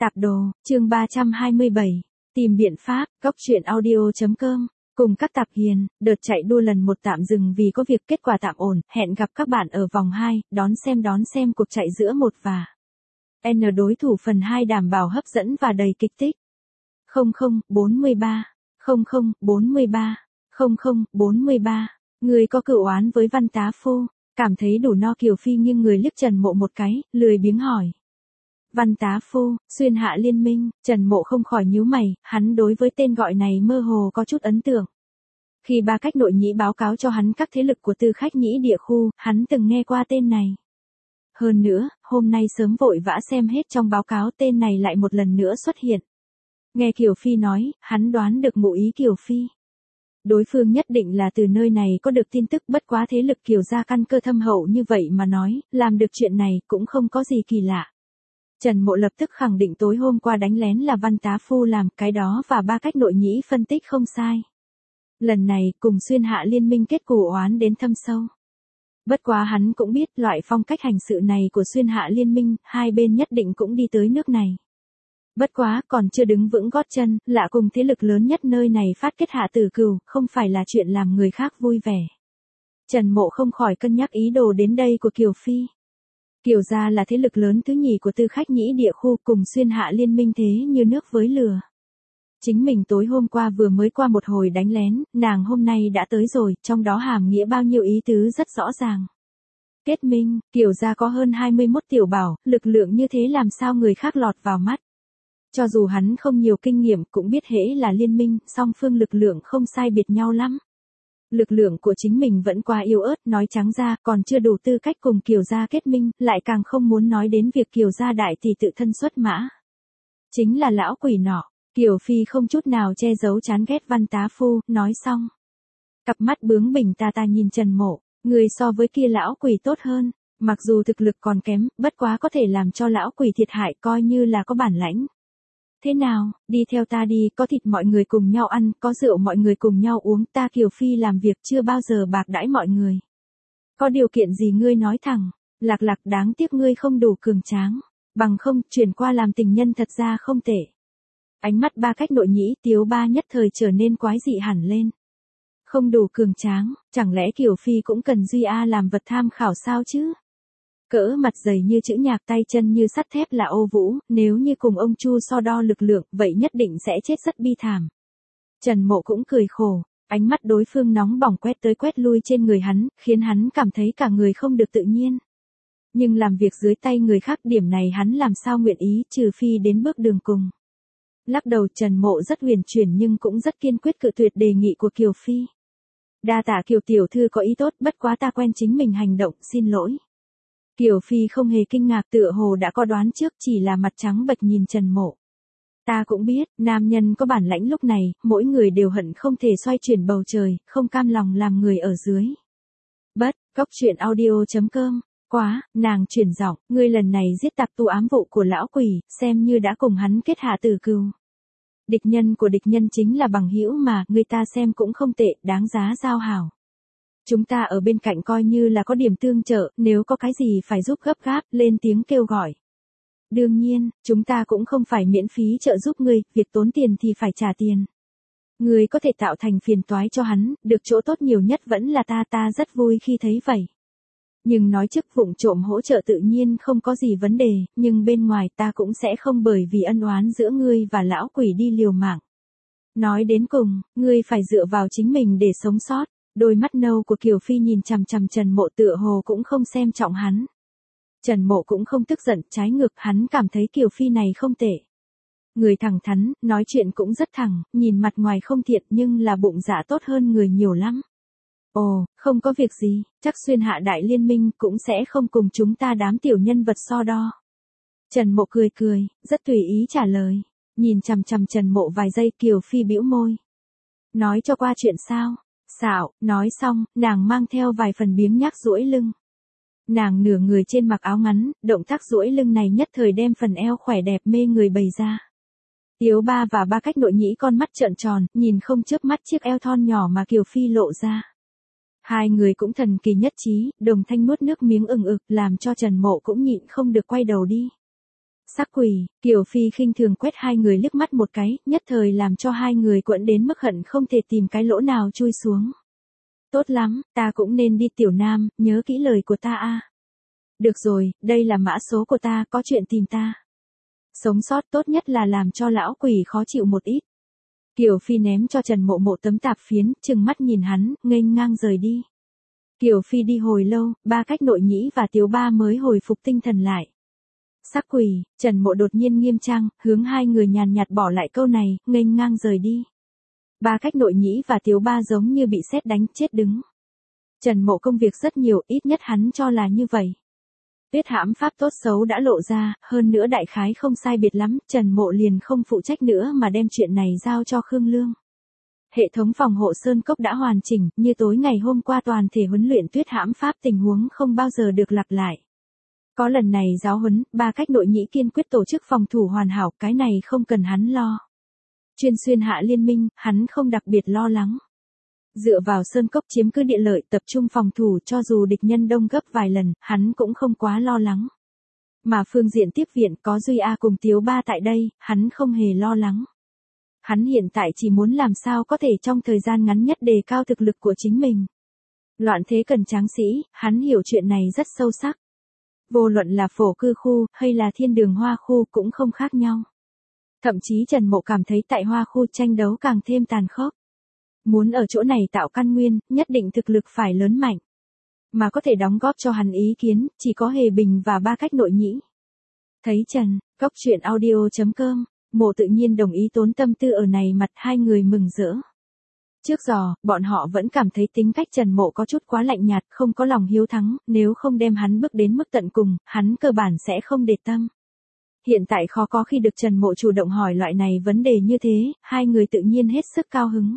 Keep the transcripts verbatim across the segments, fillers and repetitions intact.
Tạp đồ, chương ba trăm hai mươi bảy. Tìm biện pháp, góc truyện audio.com. Cùng các tạp hiền, đợt chạy đua lần một tạm dừng vì có việc, kết quả tạm ổn, hẹn gặp các bạn ở vòng hai, đón xem đón xem cuộc chạy giữa một và N đối thủ phần hai đảm bảo hấp dẫn và đầy kịch tích. không không bốn ba, không không bốn ba, không không bốn ba. Người có cựu oán với Văn Tá Phu, cảm thấy đủ no. Kiều Phi nghiêng người liếc Trần Mộ một cái, lười biếng hỏi. Văn Tá Phu, xuyên hạ liên minh. Trần Mộ không khỏi nhíu mày, hắn đối với tên gọi này mơ hồ có chút ấn tượng. Khi Ba Cách Nội Nhĩ báo cáo cho hắn các thế lực của Tư Khách Nhĩ địa khu, hắn từng nghe qua tên này. Hơn nữa, hôm nay sớm vội vã xem hết trong báo cáo, tên này lại một lần nữa xuất hiện. Nghe Kiều Phi nói, hắn đoán được ngụ ý Kiều Phi. Đối phương nhất định là từ nơi này có được tin tức, bất quá thế lực Kiều gia căn cơ thâm hậu như vậy mà nói, làm được chuyện này cũng không có gì kỳ lạ. Trần Mộ lập tức khẳng định tối hôm qua đánh lén là Văn Tá Phu làm, cái đó và Ba Cách Nội Nhĩ phân tích không sai. Lần này, cùng xuyên hạ liên minh kết cù oán đến thâm sâu. Bất quá hắn cũng biết loại phong cách hành sự này của xuyên hạ liên minh, hai bên nhất định cũng đi tới nước này. Bất quá, còn chưa đứng vững gót chân, lạ cùng thế lực lớn nhất nơi này phát kết hạ tử cừu, không phải là chuyện làm người khác vui vẻ. Trần Mộ không khỏi cân nhắc ý đồ đến đây của Kiều Phi. Kiều gia là thế lực lớn thứ nhì của Tư Khách Nhĩ địa khu, cùng xuyên hạ liên minh thế như nước với lửa. Chính mình tối hôm qua vừa mới qua một hồi đánh lén, nàng hôm nay đã tới rồi, trong đó hàm nghĩa bao nhiêu ý tứ rất rõ ràng. Kết minh, Kiều gia có hơn hai mươi mốt tiểu bảo, lực lượng như thế làm sao người khác lọt vào mắt. Cho dù hắn không nhiều kinh nghiệm cũng biết hễ là liên minh, song phương lực lượng không sai biệt nhau lắm. Lực lượng của chính mình vẫn quá yếu ớt, nói trắng ra còn chưa đủ tư cách cùng Kiều gia kết minh, lại càng không muốn nói đến việc Kiều gia đại tỷ tự thân xuất mã. Chính là lão quỷ nọ. Kiều Phi không chút nào che giấu chán ghét Văn Tá Phu, nói xong. Cặp mắt bướng bỉnh ta ta nhìn Trần Mộ, người so với kia lão quỷ tốt hơn, mặc dù thực lực còn kém, bất quá có thể làm cho lão quỷ thiệt hại coi như là có bản lãnh. Thế nào, đi theo ta đi, có thịt mọi người cùng nhau ăn, có rượu mọi người cùng nhau uống, ta Kiều Phi làm việc chưa bao giờ bạc đãi mọi người. Có điều kiện gì ngươi nói thẳng, Lạc Lạc đáng tiếc ngươi không đủ cường tráng, bằng không chuyển qua làm tình nhân thật ra không tệ. Ánh mắt Ba Cách Nội Nhĩ Tiếu Ba nhất thời trở nên quái dị hẳn lên. Không đủ cường tráng, chẳng lẽ Kiều Phi cũng cần Duy A làm vật tham khảo sao chứ? Cỡ mặt dày như chữ nhạc, tay chân như sắt thép là Ô Vũ, nếu như cùng ông Chu so đo lực lượng, vậy nhất định sẽ chết rất bi thảm. Trần Mộ cũng cười khổ, ánh mắt đối phương nóng bỏng quét tới quét lui trên người hắn, khiến hắn cảm thấy cả người không được tự nhiên. Nhưng làm việc dưới tay người khác, điểm này hắn làm sao nguyện ý, trừ phi đến bước đường cùng. Lắc đầu, Trần Mộ rất huyền chuyển nhưng cũng rất kiên quyết cự tuyệt đề nghị của Kiều Phi. Đa tạ Kiều tiểu thư có ý tốt, bất quá ta quen chính mình hành động, xin lỗi. Kiều Phi không hề kinh ngạc, tựa hồ đã có đoán trước, chỉ là mặt trắng bệch nhìn Trần Mộ. Ta cũng biết, nam nhân có bản lãnh lúc này, mỗi người đều hận không thể xoay chuyển bầu trời, không cam lòng làm người ở dưới. Bất, góc truyện audio.com. Quá, nàng chuyển giọng, ngươi lần này giết tạp tu ám vụ của lão quỷ, xem như đã cùng hắn kết hạ tử cừu. Địch nhân của địch nhân chính là bằng hữu mà, người ta xem cũng không tệ, đáng giá giao hảo. Chúng ta ở bên cạnh coi như là có điểm tương trợ, nếu có cái gì phải giúp gấp gáp, lên tiếng kêu gọi. Đương nhiên, chúng ta cũng không phải miễn phí trợ giúp ngươi, việc tốn tiền thì phải trả tiền. Ngươi có thể tạo thành phiền toái cho hắn, được chỗ tốt nhiều nhất vẫn là ta, ta rất vui khi thấy vậy. Nhưng nói chức vụng trộm hỗ trợ tự nhiên không có gì vấn đề, nhưng bên ngoài ta cũng sẽ không bởi vì ân oán giữa ngươi và lão quỷ đi liều mạng. Nói đến cùng, ngươi phải dựa vào chính mình để sống sót. Đôi mắt nâu của Kiều Phi nhìn chằm chằm Trần Mộ, tựa hồ cũng không xem trọng hắn. Trần Mộ cũng không tức giận, trái ngược hắn cảm thấy Kiều Phi này không tệ. Người thẳng thắn, nói chuyện cũng rất thẳng, nhìn mặt ngoài không thiện nhưng là bụng dạ tốt hơn người nhiều lắm. Ồ, không có việc gì, chắc xuyên hạ đại liên minh cũng sẽ không cùng chúng ta đám tiểu nhân vật so đo. Trần Mộ cười cười, rất tùy ý trả lời. Nhìn chằm chằm Trần Mộ vài giây, Kiều Phi bĩu môi. Nói cho qua chuyện sao? Xạo, nói xong, nàng mang theo vài phần biếng nhác duỗi lưng. Nàng nửa người trên mặc áo ngắn, động tác duỗi lưng này nhất thời đem phần eo khỏe đẹp mê người bày ra. Tiếu Ba và Ba Cách Nội Nhĩ con mắt trợn tròn, nhìn không chớp mắt chiếc eo thon nhỏ mà Kiều Phi lộ ra. Hai người cũng thần kỳ nhất trí, đồng thanh nuốt nước miếng ừng ực, làm cho Trần Mộ cũng nhịn không được quay đầu đi. Sắc quỷ, Kiều Phi khinh thường quét hai người liếc mắt một cái, nhất thời làm cho hai người quẫn đến mức hận không thể tìm cái lỗ nào chui xuống. Tốt lắm, ta cũng nên đi Tiểu Nam, nhớ kỹ lời của ta a. Được rồi, đây là mã số của ta, có chuyện tìm ta. Sống sót tốt nhất là làm cho lão quỷ khó chịu một ít. Kiều Phi ném cho Trần Mộ Mộ tấm tạp phiến, trừng mắt nhìn hắn, nghênh ngang rời đi. Kiều Phi đi hồi lâu, Ba Cách Nội Nhĩ và Tiếu Ba mới hồi phục tinh thần lại. Sắc quỷ, Trần Mộ đột nhiên nghiêm trang, hướng hai người nhàn nhạt bỏ lại câu này, nghênh ngang rời đi. Ba Cách Nội Nhĩ và Tiếu Ba giống như bị sét đánh chết đứng. Trần Mộ công việc rất nhiều, ít nhất hắn cho là như vậy. Tuyết hãm pháp tốt xấu đã lộ ra, hơn nữa đại khái không sai biệt lắm, Trần Mộ liền không phụ trách nữa mà đem chuyện này giao cho Khương Lương. Hệ thống phòng hộ Sơn Cốc đã hoàn chỉnh, như tối ngày hôm qua toàn thể huấn luyện tuyết hãm pháp tình huống không bao giờ được lặp lại. Có lần này giáo huấn, Ba Cách Nội Nhĩ kiên quyết tổ chức phòng thủ hoàn hảo, cái này không cần hắn lo. Chuyên xuyên hạ liên minh, hắn không đặc biệt lo lắng. Dựa vào Sơn Cốc chiếm cứ địa lợi, tập trung phòng thủ, cho dù địch nhân đông gấp vài lần, hắn cũng không quá lo lắng. Mà phương diện tiếp viện có Duy A cùng Tiếu Ba tại đây, hắn không hề lo lắng. Hắn hiện tại chỉ muốn làm sao có thể trong thời gian ngắn nhất đề cao thực lực của chính mình. Loạn thế cần tráng sĩ, hắn hiểu chuyện này rất sâu sắc. Vô luận là phổ cư khu, hay là thiên đường hoa khu cũng không khác nhau. Thậm chí Trần Mộ cảm thấy tại hoa khu tranh đấu càng thêm tàn khốc. Muốn ở chỗ này tạo căn nguyên, nhất định thực lực phải lớn mạnh. Mà có thể đóng góp cho hắn ý kiến, chỉ có Hề Bình và Ba Cách Nội Nhĩ. Thấy Trần, Cốc Truyện Audio chấm com, Mộ tự nhiên đồng ý tốn tâm tư ở này mặt, hai người mừng rỡ. Trước giờ, bọn họ vẫn cảm thấy tính cách Trần Mộ có chút quá lạnh nhạt, không có lòng hiếu thắng, nếu không đem hắn bước đến mức tận cùng, hắn cơ bản sẽ không để tâm. Hiện tại khó có khi được Trần Mộ chủ động hỏi loại này vấn đề như thế, hai người tự nhiên hết sức cao hứng.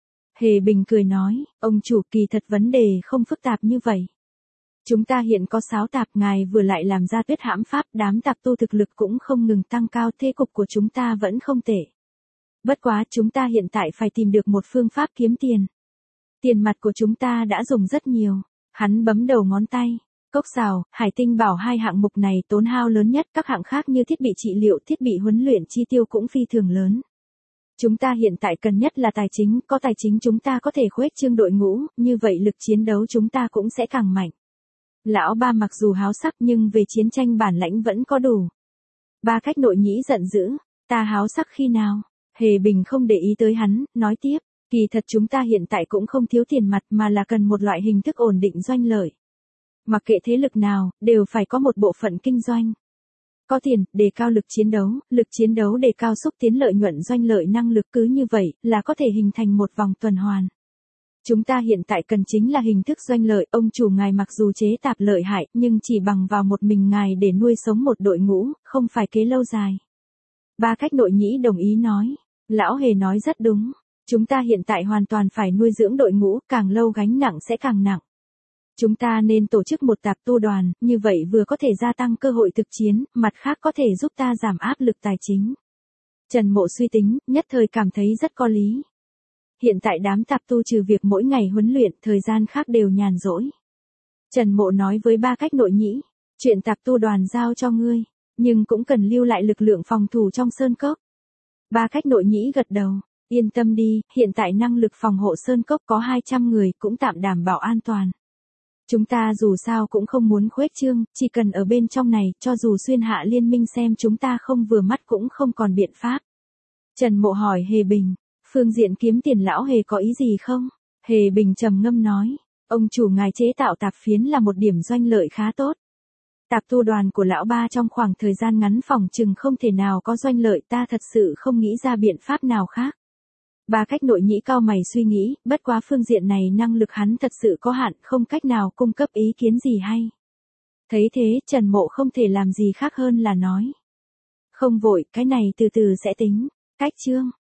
Hề Bình cười nói, ông chủ, kỳ thật vấn đề không phức tạp như vậy. Chúng ta hiện có sáu tạp, ngài vừa lại làm ra tuyết hãm pháp, đám tạp tu thực lực cũng không ngừng tăng cao, thế cục của chúng ta vẫn không tệ. Bất quá, chúng ta hiện tại phải tìm được một phương pháp kiếm tiền. Tiền mặt của chúng ta đã dùng rất nhiều. Hắn bấm đầu ngón tay. Cốc Sào, Hải Tinh Bảo hai hạng mục này tốn hao lớn nhất, các hạng khác như thiết bị trị liệu, thiết bị huấn luyện chi tiêu cũng phi thường lớn. Chúng ta hiện tại cần nhất là tài chính, có tài chính chúng ta có thể khuếch trương đội ngũ, như vậy lực chiến đấu chúng ta cũng sẽ càng mạnh. Lão Ba mặc dù háo sắc nhưng về chiến tranh bản lãnh vẫn có đủ. Ba Cách Nội Nhĩ giận dữ, ta háo sắc khi nào? Hề Bình không để ý tới hắn, nói tiếp, kỳ thật chúng ta hiện tại cũng không thiếu tiền mặt mà là cần một loại hình thức ổn định doanh lợi. Mặc kệ thế lực nào, đều phải có một bộ phận kinh doanh. Có tiền, đề cao lực chiến đấu, lực chiến đấu đề cao xúc tiến lợi nhuận doanh lợi năng lực, cứ như vậy, là có thể hình thành một vòng tuần hoàn. Chúng ta hiện tại cần chính là hình thức doanh lợi, ông chủ ngài mặc dù chế tạp lợi hại, nhưng chỉ bằng vào một mình ngài để nuôi sống một đội ngũ, không phải kế lâu dài. Ba Cách Nội Nhĩ đồng ý nói, lão Hề nói rất đúng, chúng ta hiện tại hoàn toàn phải nuôi dưỡng đội ngũ, càng lâu gánh nặng sẽ càng nặng. Chúng ta nên tổ chức một tạp tu đoàn, như vậy vừa có thể gia tăng cơ hội thực chiến, mặt khác có thể giúp ta giảm áp lực tài chính. Trần Mộ suy tính, nhất thời cảm thấy rất có lý. Hiện tại đám tạp tu trừ việc mỗi ngày huấn luyện, thời gian khác đều nhàn rỗi. Trần Mộ nói với Ba Cách Nội Nhĩ, chuyện tạp tu đoàn giao cho ngươi, nhưng cũng cần lưu lại lực lượng phòng thủ trong Sơn Cốc. Ba Cách Nội Nhĩ gật đầu, yên tâm đi, hiện tại năng lực phòng hộ Sơn Cốc có hai trăm người, cũng tạm đảm bảo an toàn. Chúng ta dù sao cũng không muốn khuếch trương, chỉ cần ở bên trong này, cho dù xuyên hạ liên minh xem chúng ta không vừa mắt cũng không còn biện pháp. Trần Mộ hỏi Hề Bình, phương diện kiếm tiền lão Hề có ý gì không? Hề Bình trầm ngâm nói, ông chủ ngài chế tạo tạp phiến là một điểm doanh lợi khá tốt. Tạp tu đoàn của lão Ba trong khoảng thời gian ngắn phòng chừng không thể nào có doanh lợi, ta thật sự không nghĩ ra biện pháp nào khác. Ba Cách Nội Nhĩ cao mày suy nghĩ, bất quá phương diện này năng lực hắn thật sự có hạn, không cách nào cung cấp ý kiến gì hay. Thấy thế, Trần Mộ không thể làm gì khác hơn là nói. Không vội, cái này từ từ sẽ tính. Cách chương,